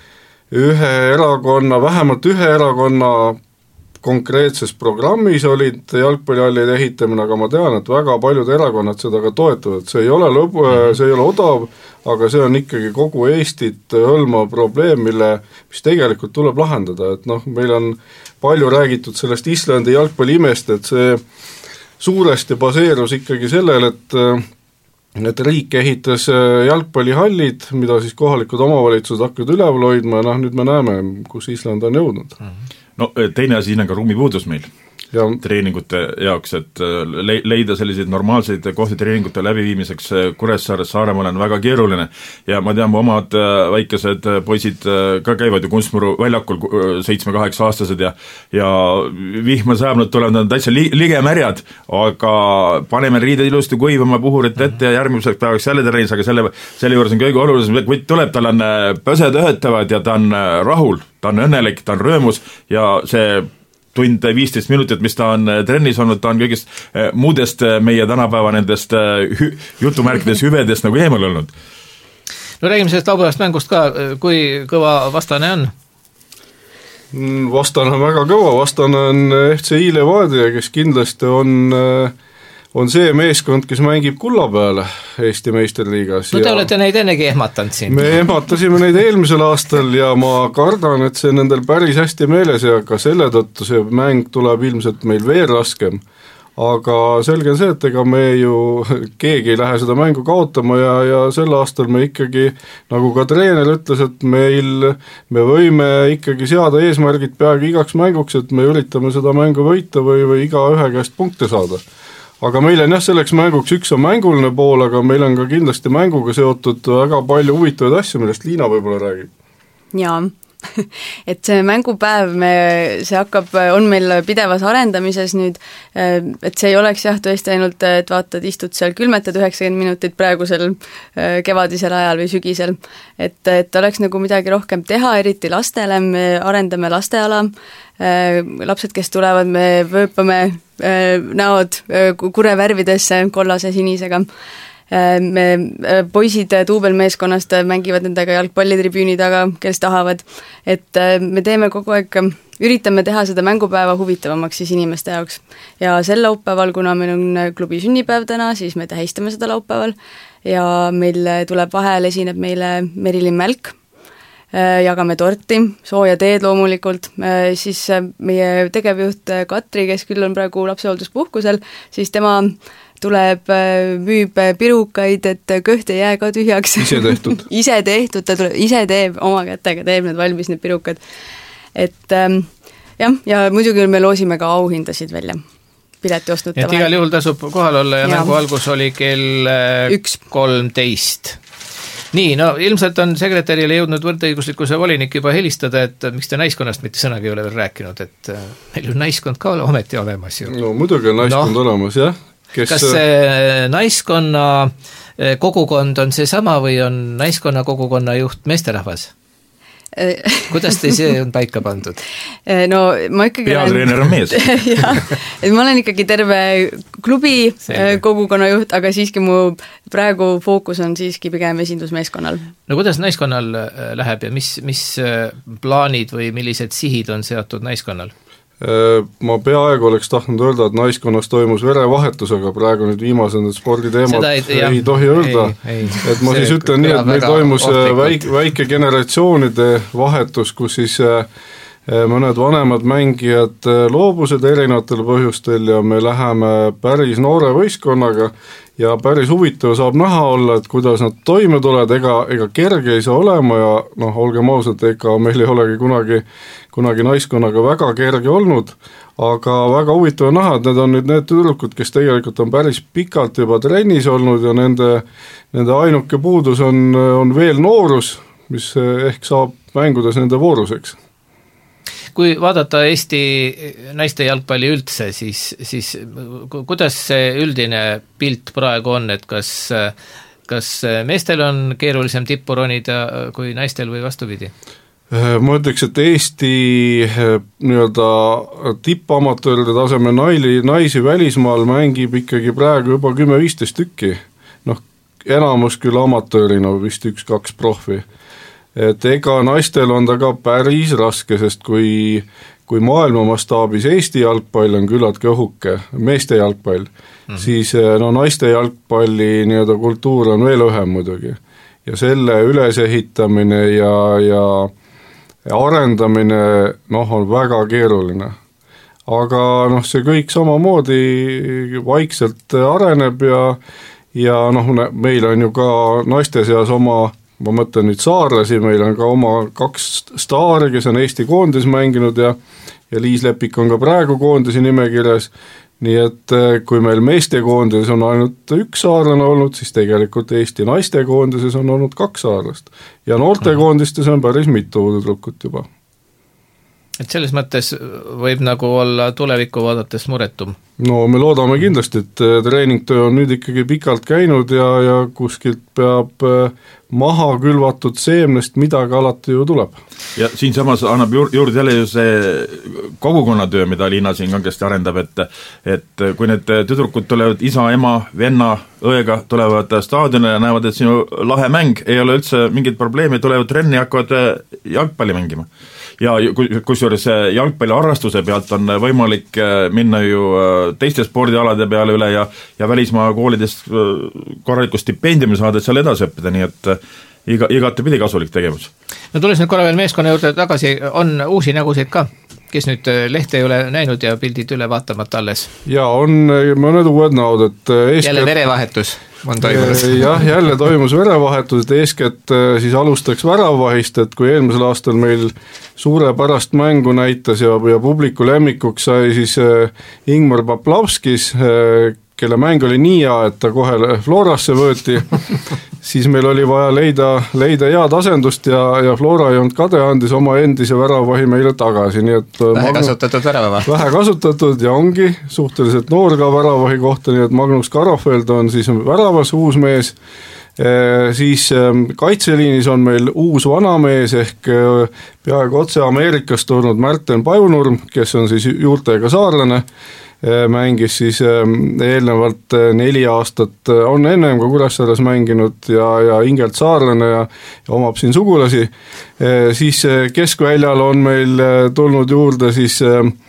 ühe erakonna, vähemalt ühe erakonna konkreetses programmis olid jalgpallihallide ehitamine, aga ma tean, et väga paljud erakonnad seda ka toetavad, see ei ole lõbu, see ei ole odav, aga see on ikkagi kogu Eestit hõlmav probleem, mille, mis tegelikult tuleb lahendada, et noh, meil on palju räägitud sellest Islandi jalgpalliimest, et see suuresti baseerus ikkagi sellel, et et riik ehitas jalgpallihallid, mida siis kohalikud omavalitsused hakkasid üleval hoidma ja noh, nüüd me näeme, kus Island on jõudnud. No teine asi on ka ruumipuudus meil ja treeningute jaoks, et leida selliseid normaalseid kohti treeningute läbiviimiseks Kuressaares, Saaremaal on väga keeruline ja ma tean, omad väikesed poisid ka käivad ju Kunstmuru väljakul seitsme-kaheksa aastased ja, ja vihma sajab, nad tulevad, nad on täitsa li- ligemärjad, aga paneme riided ilusti kuivama puhurit ette ja järgmiseks päevaks jälle trennis, aga selle, selle juures on kõige olulisem, et kui tuleb, tal on pösed õhetavad ja ta on rahul, ta on õnnelik, ta on röömus ja see tund viisteist minutit, mis ta on trennis olnud, ta on kõigest muudest meie tänapäeva nendest hü- jutumärkides hüvedest nagu eemal olnud. No räägime sellest laupäevast mängust ka, kui kõva vastane on? Vastane on väga kõva, vastane on F C I Levadia, kes kindlasti on, on see meeskond, kes mängib kulla peale Eesti meisterliigas. No te olete neid ennegi ehmatanud siin. Me ehmatasime neid eelmisel aastal ja ma kardan, et see nendel päris hästi meeles ja ka selle tõttu see mäng tuleb ilmselt meil veel raskem. Aga selge on see, et ega me ju keegi ei lähe seda mängu kaotama ja, ja sel aastal me ikkagi, nagu ka treener ütles, et meil, me võime ikkagi seada eesmärgid peaaegu igaks mänguks, et me üritame seda mängu võita või, või iga ühe käest punkte saada. Aga meil on jah, selleks mänguks üks on mänguline pool, aga meil on ka kindlasti mänguga seotud väga palju huvitavaid asju, millest Liina võib-olla räägib. Jaa. et see mängupäev, me, see hakkab, on meil pidevas arendamises nüüd, et see ei oleks jah, tõesti ainult, et vaatad, istud seal, külmetad üheksakümmend minutit praegusel kevadisel ajal või sügisel, et, et oleks nagu midagi rohkem teha, eriti lastele, me arendame lasteala, lapsed, kes tulevad, me vööpame näod kurevärvidesse kollase sinisega, me poisid duubelmeeskonnast mängivad nendega jalgpallitribüüni taga, kes tahavad, et me teeme kogu aeg, üritame teha seda mängupäeva huvitavamaks siis inimeste jaoks. Ja sel laupäeval, kuna meil on klubi sünnipäev täna, siis me tähistame seda laupäeval ja meil tuleb vahel, esineb meile Merilin Mälk, jagame torti, sooja teed loomulikult, siis meie tegevjuht Katri, kes küll on praegu lapsehoolduspuhkusel, siis tema tuleb, müüb pirukaid, et kõht ei jää ka tühjaks. Ise tehtud. ise tehtud, ta tuleb, ise teeb, oma kätega teeb need valmis, need pirukad. Et ähm, jah, ja muidugi me loosime ka auhindasid välja. Pileti ostnute vahel. Et igal juhul tasub kohal olla ja, ja. mängu algus oli kell üks kolmteist. Nii, no ilmselt on sekretärile jõudnud võrdõiguslikkuse volinik juba helistada, et miks te naiskonnast mitte sõnagi ei ole veel rääkinud, et meil on naiskond ka ometi olemas ju. No muidugi on naiskond no. olemas, jah. Kes... Kas see naiskonna kogukond on see sama või on naiskonna kogukonna juht meesterahvas? Kuidas te see on paika pandud? No ma ikkagi peatreener on mees. jah, et ma olen ikkagi terve klubi Selge. Kogukonna juht, aga siiski mu praegu fookus on siiski pigem esindusmeeskonnal. No kuidas naiskonnal läheb ja mis, mis plaanid või millised sihid on seatud naiskonnal? Ma peaaegu oleks tahtnud öelda, et naiskonnas toimus verevahetus, aga praegu nüüd viimased sporditeemad ei, ei tohi öelda. Ei, ei. Et ma see siis ütlen nii, et meil toimus väike, väike generatsioonide vahetus, kus siis mõned vanemad mängijad loobused erinevatel põhjustel ja me läheme päris noore võistkonnaga ja päris huvitav saab näha olla, et kuidas nad toime tulevad, ega, ega kerge ei saa olema ja noh, olgem ausad, ega meil ei olegi kunagi, kunagi naiskonnaga väga kerge olnud, aga väga huvitav näha, et need on nüüd need tüdrukud, kes tegelikult on päris pikalt juba trennis olnud ja nende, nende ainuke puudus on, on veel noorus, mis ehk saab mängudes nende vooruseks. Kui vaadata Eesti naiste jalgpalli üldse, siis, siis kuidas see üldine pilt praegu on, et kas, kas meestel on keerulisem tippu ronida kui naistel või vastupidi? Ma ütleks, et Eesti nii-öelda tippamatööride taseme naili, naisi välismaal mängib ikkagi praegu juba kümme viisteist tükki. Noh, enamus küll amatöörina vist üks-kaks profi. Et ega naistel on ta ka päris raske, sest kui, kui maailma mastaabis Eesti jalgpall on küllaltki õhuke, meeste jalgpall, mm-hmm. siis no naiste jalgpalli nii-öelda kultuur on veel õhem muidugi. Ja selle ülesehitamine ja, ja, ja arendamine noh, on väga keeruline. Aga noh, see kõik samamoodi vaikselt areneb ja, ja noh, meil on ju ka naiste seas oma ma mõtlen nüüd saarlasi, meil on ka oma kaks staari, kes on Eesti koondis mänginud ja, ja Liis Lepik on ka praegu koondisi nimekirjas, nii et kui meil meeste koondises on ainult üks saarlane olnud, siis tegelikult Eesti naiste koondises on olnud kaks saarlast ja noorte koondistes on päris mitu tüdrukut juba. Et selles mõttes võib nagu olla tulevikku vaadates muretum? no me loodame kindlasti, et treeningtöö on nüüd ikkagi pikalt käinud ja, ja kuskilt peab maha külvatud seemnest midagi alati ju tuleb. Ja siin samas annab juurde jälle ju see kogukonnatöö, mida Liina siin kangesti arendab, et, et kui need tüdrukud tulevad isa, ema, venna, õega, tulevad staadionile ja näevad, et sinu lahe mäng, ei ole üldse mingit probleemi, tulevad trenni ja hakkavad jalgpalli mängima. Ja kusjuures jalgpalli arvastuse pealt on võimalik minna ju teiste spordialade peale üle ja, ja välismaa koolidest korraliku stipendiumi saada, et seal edasi õppida, nii et iga, igatepidi kasulik tegevus. No tulles nüüd korra veel meeskonna juurde tagasi, on uusi nägusid ka, kes nüüd lehte ei ole näinud ja pildid üle vaatamata alles? Ja on mõned uued näod, et eeskätt... Jälle verevahetus on toimunud. Jah, jälle toimus verevahetus, et eeskätt siis alustaks väravahist, et kui eelmisel aastal meil suurepärast mängu näitas ja, ja publiku lemmikuks sai siis Ingmar Poplavskis, kelle mäng oli nii hea, et ta kohe Florasse võeti, siis meil oli vaja leida, leida head asendust ja, ja Flora ei olnud kade, andis oma endise väravahi meile tagasi. Nii et vähe Magnus, kasutatud värava. Vähe kasutatud ja ongi suhteliselt noor ka väravahi kohta, nii et Magnus Karofeld on siis väravas uus mees, e, siis kaitseliinis on meil uus vanamees ehk peaaegu otse Ameerikast tulnud Märten Pajunurm, kes on siis juurtega saarlane, mängis siis eelnevalt neli aastat, on ennem ka Kuressaares mänginud ja, ja Ingelt saarlane ja, ja omab siin sugulasi. Siis keskväljal on meil tulnud juurde siis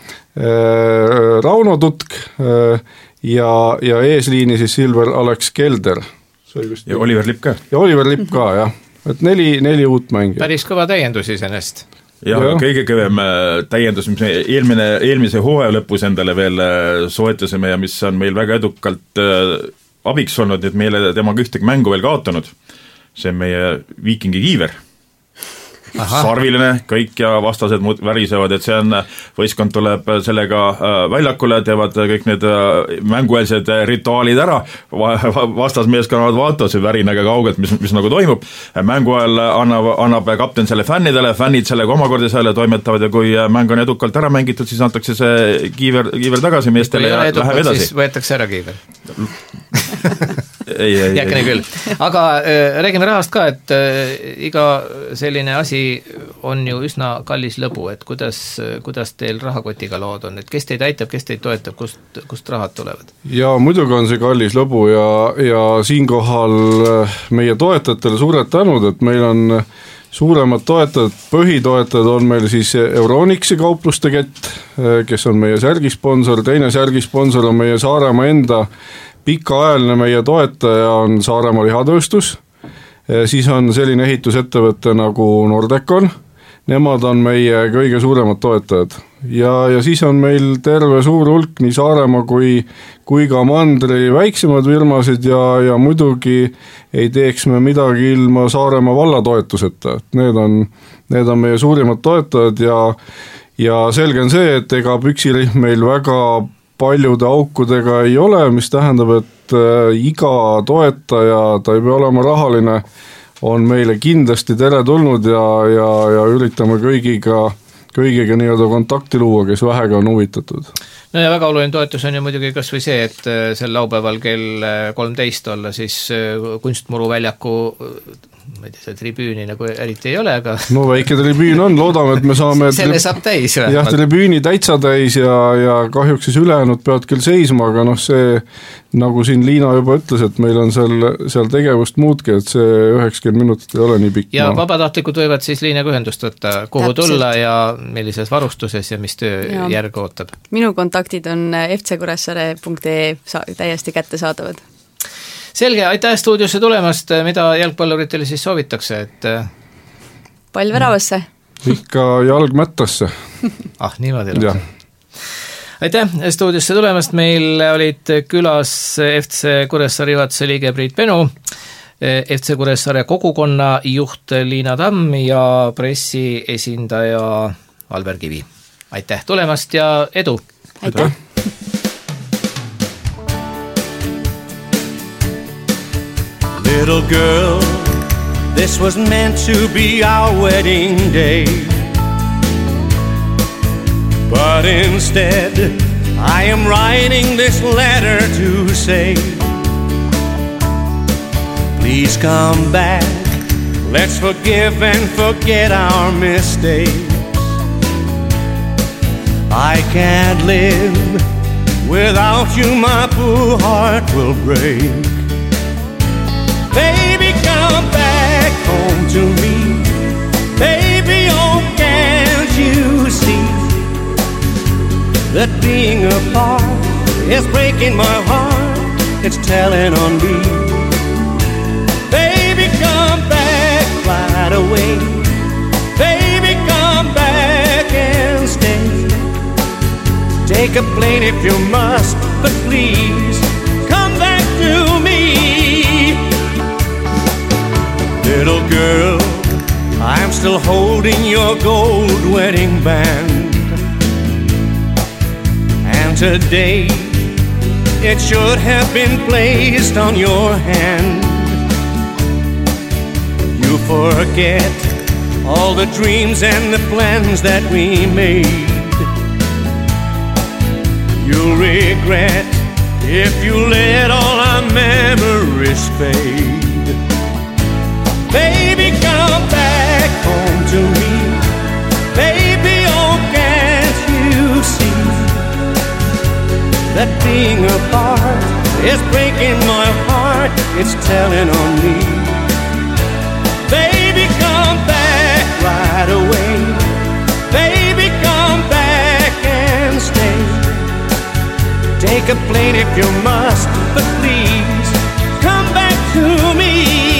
Rauno Tutk ja, ja eesliini siis Silver Alex Kelder. Ja Oliver Lipp ka. Ja Oliver Lipp ka, jah. Et neli, neli uut mängija. Päris kõva täiendus iseenest. Ja, ja kõige kõvem täiendus, mis me eelmine, eelmise hooaja lõpus endale veel soetasime ja mis on meil väga edukalt abiks olnud, et meile temaga ühtegi mängu veel kaotanud. See on meie Viikingi Kiiver. Aha. Sarviline, kõik ja vastased muud värisevad, et see on, võistkond tuleb sellega väljakule, teevad kõik need mängueelsed rituaalid ära, vastasmeeskonnad vaatavad see värinaga kaugelt, mis, mis nagu toimub, mängu ajal annab, annab kapten selle fännidele, fännid sellega omakorda selle toimetavad ja kui mäng on edukalt ära mängitud, siis antakse see kiiver, kiiver tagasi meestele ja edukalt, läheb edasi. Siis võetakse ära kiiver. ei, ei, Jäkne küll. Aga äh, räägime rahast ka, et äh, iga selline asi on ju üsna kallis lõbu, et kuidas, kuidas teil rahakotiga lood on, et kes teid aitab, kes teid toetab, kust, kust rahad tulevad? Ja muidugi on see kallis lõbu ja, ja siinkohal meie toetajatele suured tänud, et meil on suuremad toetajad, põhitoetajad on meil siis Euronixi kaupluste kett, kes on meie särgisponsor, teine särgisponsor on meie Saaremaa enda pikaajaline meie toetaja on Saaremaa lihatööstus, siis on selline ehitusettevõte nagu Nordecon, nemad on meie kõige suuremad toetajad ja, ja siis on meil terve suur hulk nii Saaremaa kui, kui ka mandri väiksemad firmasid ja, ja muidugi ei teeks me midagi ilma Saaremaa valla toetuseta, et need on, need on meie suurimad toetajad ja, ja selge on see, et ega püksirihm meil väga paljude aukudega ei ole, mis tähendab, et iga toetaja, ta ei pea olema rahaline, on meile kindlasti teretulnud ja, ja, ja üritame kõigiga, kõigiga nii-öelda kontakti luua, kes vähega on huvitatud. No ja väga oluline toetus on ju muidugi kas või see, et sel laupäeval kell kolmteist olla siis kunstmuru väljaku ma ei tea, see tribüüni nagu eriti ei ole, aga no väike tribüün on, loodame, et me saame selle tri... saab täis vähemalt. Jah, tribüüni täitsa täis ja, ja kahjuks siis ülejäänud peavad küll seisma, aga noh see, nagu siin Liina juba ütles, et meil on seal, seal tegevust muudki, et see üheksakümmend minutit ei ole nii pikk. Ja ma. Vabatahtlikud võivad siis Liinaga ühendust võtta, kuhu Täpselt. Tulla ja millises varustuses ja mis töö ja. Järg ootab. Minu kontaktid on f c kuressaare punkt e täiesti kättesaadavad. Selge, aitäh stuudiosse tulemast, mida jalgpalluritele siis soovitakse, et pall väravasse. Ikka jalg mättasse. ah, niimoodi on. Aitäh stuudiosse tulemast, meil olid külas F C Kuressaare juhatuse liige Priit Penu, F C Kuressaare kogukonna juht Liina Tamm ja pressiesindaja Alver Kivi. Aitäh tulemast ja edu! Aitäh! Little girl, this was meant to be our wedding day. But instead, I am writing this letter to say, please come back. Let's forgive and forget our mistakes. I can't live without you, my poor heart will break. Baby, come back home to me. Baby, oh, can't you see that being apart is breaking my heart? It's telling on me. Baby, come back right away. Baby, come back and stay. Take a plane if you must, but please come back to me. Little girl, I'm still holding your gold wedding band, and today it should have been placed on your hand. You forget all the dreams and the plans that we made. You'll regret if you let all our memories fade. Baby, come back home to me. Baby, oh, can't you see that being apart is breaking my heart? It's telling on me. Baby, come back right away. Baby, come back and stay. Take a plane if you must, but please come back to me.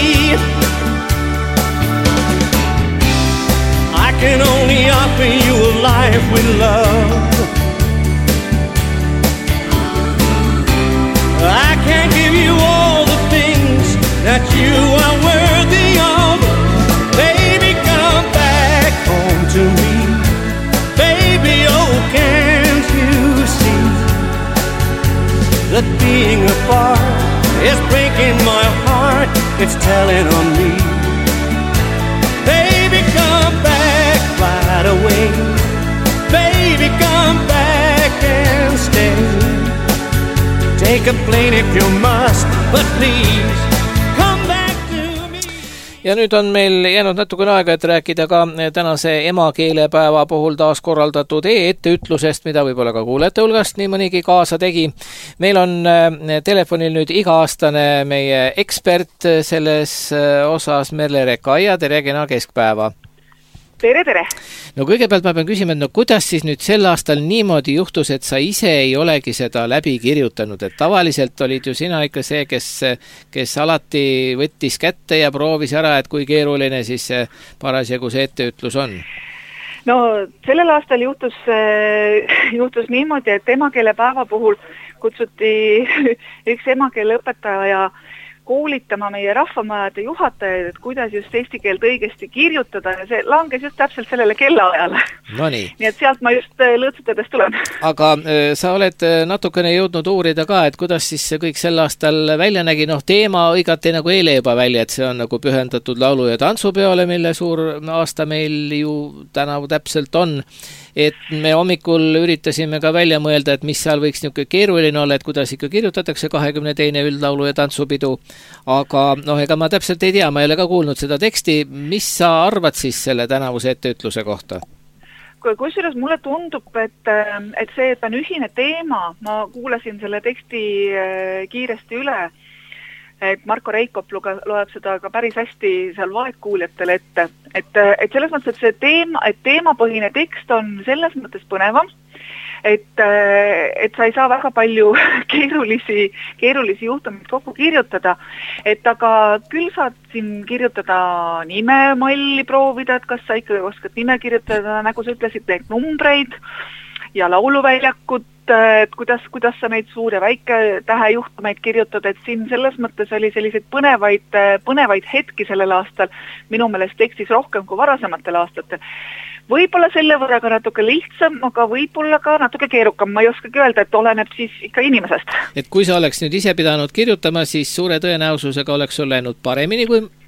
I can only offer you a life with love. I can't give you all the things that you are worthy of. Baby, come back home to me. Baby, oh, can't you see that being apart is breaking my heart? It's telling on me. Baby, come back right away. Baby, come back and stay. Take a plane if you must, but please come back to me. Ja nüüd on meil jäänud natukene aega, et rääkida ka tänase emakeelepäeva puhul taas korraldatud e-etteütlusest, mida võib-olla ka kuulete hulgast nii mõnigi kaasa tegi. Meil on telefonil nüüd iga-aastane meie ekspert selles osas, Merle Rekaia. Tere, kena keskpäeva! Tere, tere! No kõigepealt ma pean küsima, et no kuidas siis nüüd sel aastal niimoodi juhtus, et sa ise ei olegi seda läbi kirjutanud, et tavaliselt olid ju sina ikka see, kes, kes alati võttis kätte ja proovis ära, et kui keeruline siis see parasjagu see etteütlus on? No sellel aastal juhtus, juhtus niimoodi, et emakeelepäeva puhul kutsuti üks emakeeleõpetaja koolitama meie rahvamajade juhatajaid, et kuidas just eesti keelt õigesti kirjutada, ja see langes just täpselt sellele kellaajale. No nii. Nii et sealt ma just lõõtsutades tulen. Aga sa oled natukene jõudnud uurida ka, et kuidas siis see kõik sel aastal välja nägi, noh teema õigati nagu eile juba välja, et see on nagu pühendatud laulu- ja tantsupeole, mille suur aasta meil ju tänavu täpselt on. Et me hommikul üritasime ka välja mõelda, et mis seal võiks niisugune keeruline olla, et kuidas ikka kirjutatakse kahekümne teine üldlaulu- ja tantsupidu. Aga noh, ega ma täpselt ei tea, ma ei ole ka kuulnud seda teksti. Mis sa arvad siis selle tänavuse etteütluse kohta? Kusjuures mulle tundub, et, et see, et on ühine teema, ma kuulasin selle teksti kiiresti üle, et Marko Reikop loeb seda ka päris hästi seal vaegkuuljatele ette. Et, et selles mõttes, et see teema, et teemapõhine tekst on selles mõttes põnevam, et, et sa ei saa väga palju keerulisi, keerulisi juhtumid kokku kirjutada, et aga küll saad siin kirjutada nimemalli proovida, et kas sa ikka oskad nime kirjutada, nagu sa ütlesid, neid numbreid ja lauluväljakut, et kuidas, kuidas sa neid suur- ja väike tähejuhtumeid kirjutad, et siin selles mõttes oli selliseid põnevaid, põnevaid hetki sellel aastal minu meelest tekstis rohkem kui varasematel aastatel. Võib-olla selle võrra ka natuke lihtsam, aga võib-olla ka natuke keerukam, ma ei oskagi öelda, et oleneb siis ikka inimesest. Et kui sa oleks nüüd ise pidanud kirjutama, siis suure tõenäosusega oleks sul läinud paremini kui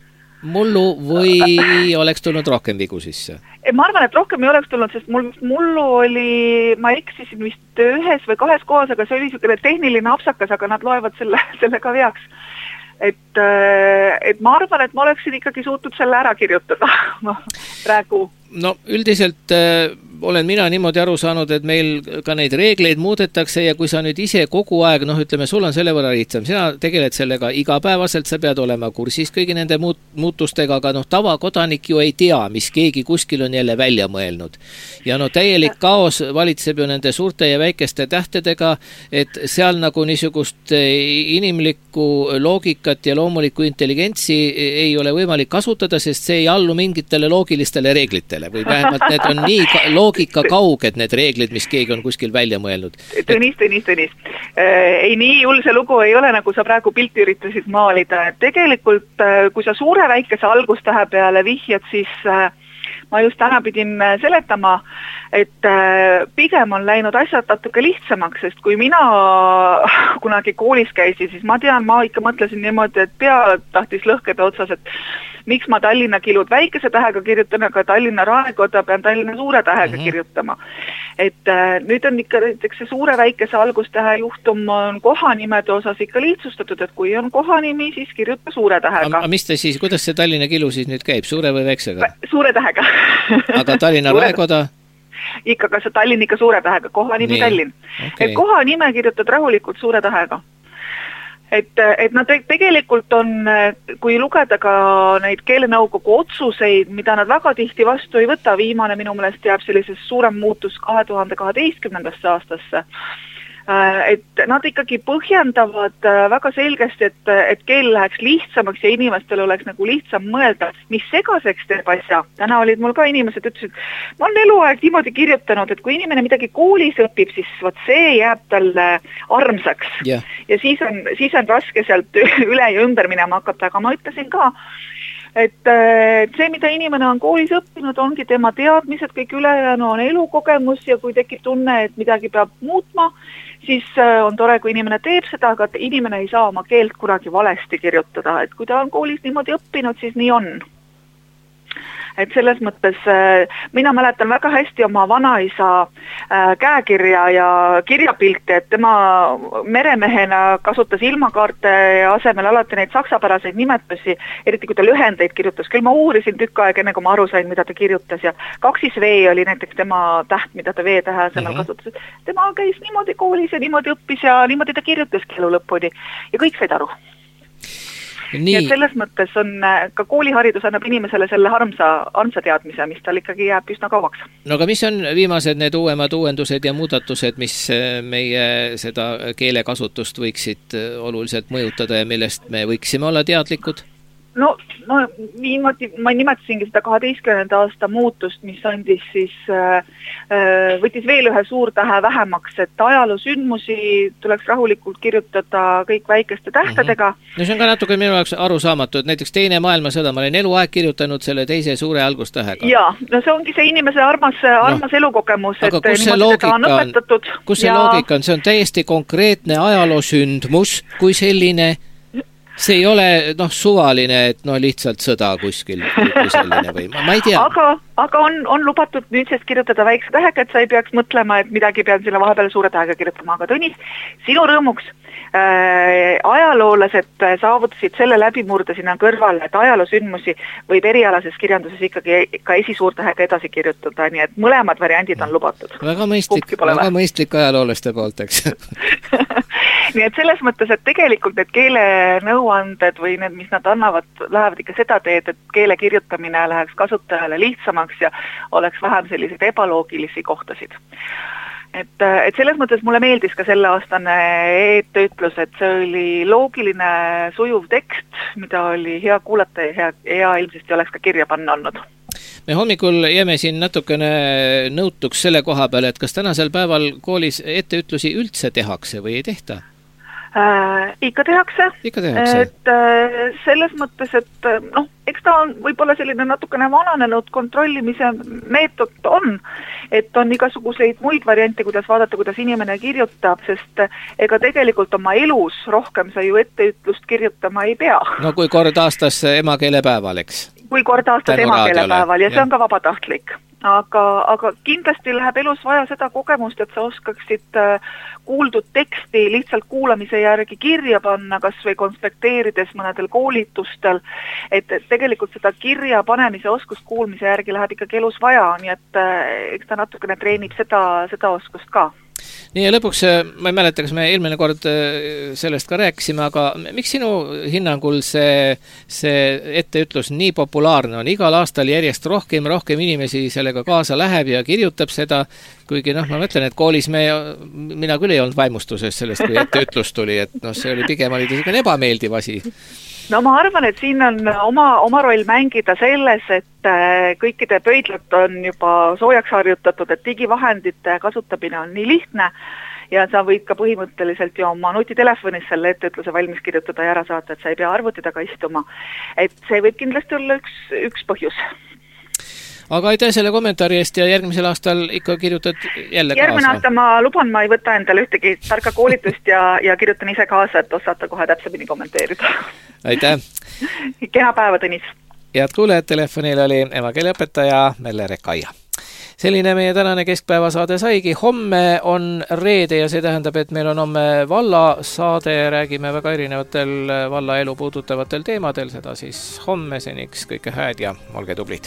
mullu või oleks tulnud rohkem vigu sisse? Ma arvan, et rohkem ei oleks tulnud, sest mul mullu oli, ma eksisin vist ühes või kahes kohas, aga see oli niisugune tehniline apsakas, aga nad loevad selle, selle ka veaks. Et, et ma arvan, et ma oleksin ikkagi suutnud selle ära kirjutada praegu. No üldiselt äh, olen mina niimoodi aru saanud, et meil ka neid reegleid muudetakse ja kui sa nüüd ise kogu aeg, noh ütleme, sul on selle võrra lihtsam, sina tegeled sellega igapäevaselt, sa pead olema kursis kõigi nende muut, muutustega, aga noh, tavakodanik ju ei tea, mis keegi kuskil on jälle välja mõelnud. Ja no täielik kaos valitseb ju nende suurte ja väikeste tähtedega, et seal nagu niisugust inimlikku loogikat ja loomulikku intelligentsi ei ole võimalik kasutada, sest see ei allu mingitele loogilistele reeglitele. Või vähemalt need on nii ka, loogika kauged, need reeglid, mis keegi on kuskil välja mõelnud. Tõnis, Tõnis, Tõnis. Ei, nii hull see lugu ei ole, nagu sa praegu pilti üritasid maalida. Tegelikult, kui sa suure väikese algustähe peale vihjad, siis ma just täna pidin seletama, et pigem on läinud asjad natuke lihtsamaks, sest kui mina kunagi koolis käisin, siis ma tean, ma ikka mõtlesin niimoodi, et pea tahtis lõhkeda otsas, et miks ma Tallinna kilud väikese tähega kirjutan, aga Tallinna raekoda pean Tallinna suure tähega mm-hmm. kirjutama. Et äh, nüüd on ikka näiteks see suure väikese algustähe juhtum on kohanimede osas ikka lihtsustatud, et kui on kohanimi, siis kirjuta suure tähega. Aga mis te siis, kuidas see Tallinna kilu siis nüüd käib, suure või väiksega? Suure tähega. Aga Tallinna suure... raekoda? Ikka, kas see Tallinn ikka suure tähega, kohanimi Nii. Tallinn. Okay. Et kohanime kirjutad rahulikult suure tähega. Et, et nad tegelikult on, kui lugeda ka neid keelenõukogu otsuseid, mida nad väga tihti vastu ei võta, viimane minu meelest jääb sellises suurem muutus kahe tuhande kaheteistkümnendasse aastasse, et nad ikkagi põhjendavad väga selgesti, et, et keel läheks lihtsamaks ja inimestel oleks nagu lihtsam mõelda, mis segaseks teeb asja. Täna olid mul ka inimesed, ütlesid, ma olen eluaeg niimoodi kirjutanud, et kui inimene midagi koolis õpib, siis võt see jääb talle armsaks. Yeah. Ja siis on, siis on raske sealt üle ja ümber minema hakata, aga ma ütlesin ka, et see, mida inimene on koolis õppinud, ongi tema teadmised, kõik ülejäänu on elukogemus ja kui tekib tunne, et midagi peab muutma, siis on tore, kui inimene teeb seda, aga inimene ei saa oma keelt kunagi valesti kirjutada, et kui ta on koolis niimoodi õppinud, siis nii on. Et selles mõttes mina mäletan väga hästi oma vanaisa käekirja ja kirjapilti, et tema meremehena kasutas ilmakaarte asemel alati neid saksapäraseid nimetusi, eriti kui ta lühendeid kirjutas. Küll ma uurisin tükk aeg enne, kui ma aru sain, mida ta kirjutas ja kaksis V oli näiteks tema täht, mida ta V-tähe asemel mm-hmm. kasutas. Tema käis niimoodi koolis ja niimoodi õppis ja niimoodi ta kirjutaski elu lõpuni ja kõik said aru. Nii. Ja selles mõttes on ka kooliharidus annab inimesele selle armsa, armsa teadmise, mis tal ikkagi jääb üsna kauaks. No aga mis on viimased need uuemad uuendused ja muudatused, mis meie seda keelekasutust võiksid oluliselt mõjutada ja millest me võiksime olla teadlikud? No, no viimati, ma nimetasingi seda kaheteistkümnenda aasta muutust, mis andis siis, äh, võttis veel ühe suurtähe vähemaks, et ajaloosündmusi tuleks rahulikult kirjutada kõik väikeste tähtedega. Mm-hmm. No see on ka natuke minu jaoks arusaamatu, et näiteks teine maailmasõda, ma olen eluaeg kirjutanud selle teise suure algustähega. Jaa, no see ongi see inimese armas, armas no. elukogemus, et kus see loogika on, on, kus see ja... loogika on, see on täiesti konkreetne ajaloosündmus kui selline. See ei ole noh, suvaline, et no lihtsalt sõda kuskil kui selline või ma, ma ei tea. Aga, aga on, on lubatud nüüdsest kirjutada väikse tähega, et sa ei peaks mõtlema, et midagi pean selle vahepeal suure tähega kirjutama. Aga Tõnis, sinu rõõmuks äh, ajaloolased saavutasid selle läbimurde sinna kõrvale, et ajaloosündmusi võib erialases kirjanduses ikkagi ka esisuurtähega edasi kirjutada, nii et mõlemad variandid on lubatud. Väga mõistlik, väga mõistlik ajaloolaste poolt, eks. Nii et selles mõttes, et tegelikult need keelenõuanded või need, mis nad annavad, lähevad ikka seda teed, et keele kirjutamine läheks kasutajale lihtsamaks ja oleks vähem selliseid ebaloogilisi kohtasid. Et, et selles mõttes mulle meeldis ka selle aastane e-töötlus, et see oli loogiline sujuv tekst, mida oli hea kuulata ja hea, hea ilmselt oleks ka kirja panna olnud. Me hommikul jääme siin natukene nõutuks selle koha peale, et kas tänasel päeval koolis etteütlusi üldse tehakse või ei tehta? Äh, ikka tehakse, ikka tehakse. Et äh, selles mõttes, et noh, eks ta on võib-olla selline natukene vananenud kontrollimise meetod on, et on igasuguseid muid variante, kuidas vaadata, kuidas inimene kirjutab, sest ega tegelikult oma elus rohkem sa ju etteütlust kirjutama ei pea. No kui kord aastas emakeelepäeval, eks? Kui kord aastas Tänu emakeelepäeval ja see jah. on ka vabatahtlik. Aga, aga kindlasti läheb elus vaja seda kogemust, et sa oskaksid kuuldud teksti lihtsalt kuulamise järgi kirja panna, kas või konspekteerides mõnedel koolitustel, et tegelikult seda kirja panemise oskust kuulmise järgi läheb ikkagi elus vaja, nii et eks ta natukene treenib seda, seda oskust ka. Nii ja lõpuks, ma ei mäleta, kas me eelmine kord sellest ka rääkisime, aga miks sinu hinnangul see, see etteütlus nii populaarne on? Igal aastal järjest rohkem, rohkem inimesi sellega kaasa läheb ja kirjutab seda, kuigi noh, ma mõtlen, et koolis me, mina küll ei olnud vaimustuses sellest, kui etteütlus tuli, et noh, see oli pigem oli selline ebameeldiv asi. No ma arvan, et siin on oma, oma roll mängida selles, et kõikide pöidlad on juba soojaks harjutatud, et digivahendite kasutamine on nii lihtne ja sa võid ka põhimõtteliselt ju oma nutitelefonis selle etteütluse valmis kirjutada ja ära saata, et sa ei pea arvuti taga istuma. Et see võib kindlasti olla üks, üks põhjus. Aga aitäh selle kommentaari eest ja järgmisel aastal ikka kirjutad jälle kaasa. Järgmine aasta ma luban, ma ei võta endale ühtegi tarka koolitust ja, ja kirjutan ise kaasa, et osata kohe täpsemini kommenteerida. Aitäh! Kena päeva, Tõnis! Head kuulejad, telefonil oli emakeeleõpetaja Melle Rekaia. Selline meie tänane keskpäevasaade saigi. Homme on reede ja see tähendab, et meil on homme vallasaade, räägime väga erinevatel vallaelu puudutavatel teemadel, seda siis homme, seniks kõike hääd ja olge tublid!